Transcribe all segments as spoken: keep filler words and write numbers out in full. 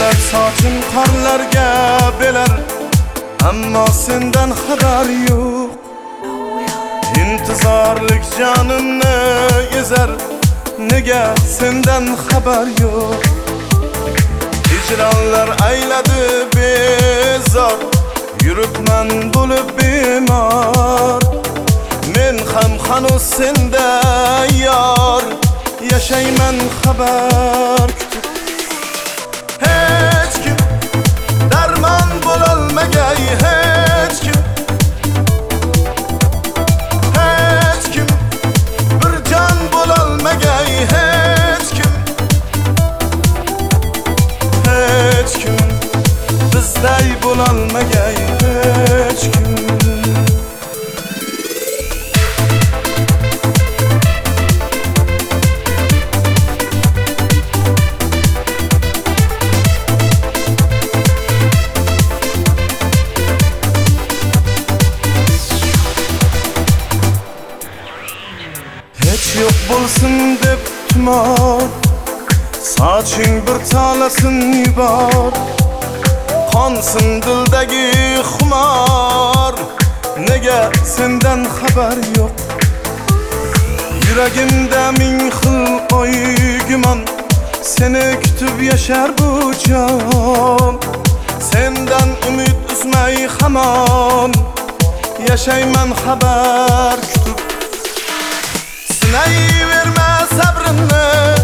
Kelar sochim qorlarga belar, ammo sendan xabar yo'q. İntizorlik jonimni ezar, nega sendan xabar yo'q. Hijronlar ayladi bezor, yuribman bo'lib bemor. Men ham hanuz senda yor, yashayman xabar kutib. Hech kim darmon bo'lolmagay, hech kim, hech kim bir jon bo'lolmagay, hech kim, hech kim bizday bo'lolmagay, hech kim. Yo'q bo'lsin deb tumor, soching bir tolasin yubor. Qonsin dildagi xumor, nega sendan xabar yo'q. Yuragimda ming xil o'y-gumon, seni kutib yashar bu jon. Sendan umid uzmay hamon, yashayman xabar kutib. Sinayverma sabrimni,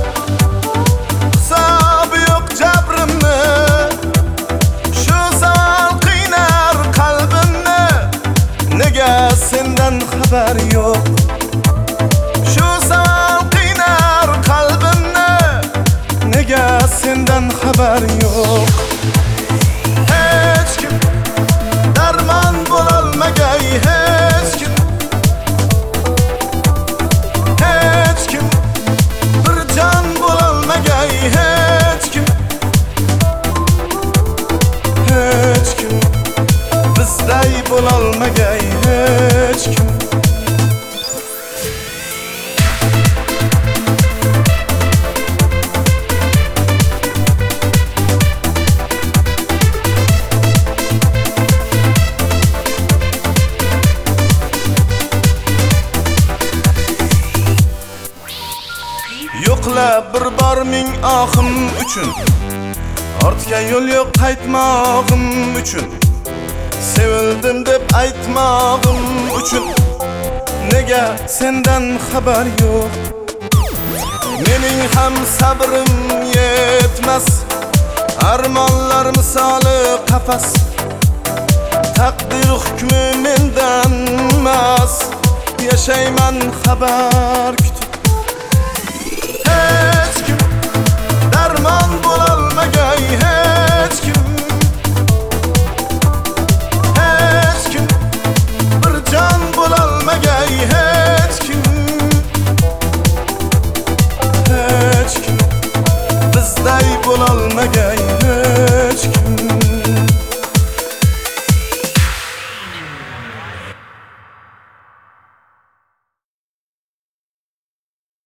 hisobi yo'q jabrimni. Shu savol qiynar qalbimni, nega sendan xabar yo'q. Shu savol qiynar qalbimni, nega sendan xabar yo'q. Hech kim darmon bo'lolmagay, hech kim, hech kim, hech kim bizday bo'lolmagay, hech kim. Yo'qla bir bor ming ohim uchun, ortga yo'l yo'q qaytmog'im uchun. Sevildim deb aytmog'im uchun, nega sendan xabar yo'q. Mening ham sabrim yetmas, armonlar misoli qafas. Taqdir hukmi mendan emas, yashayman xabar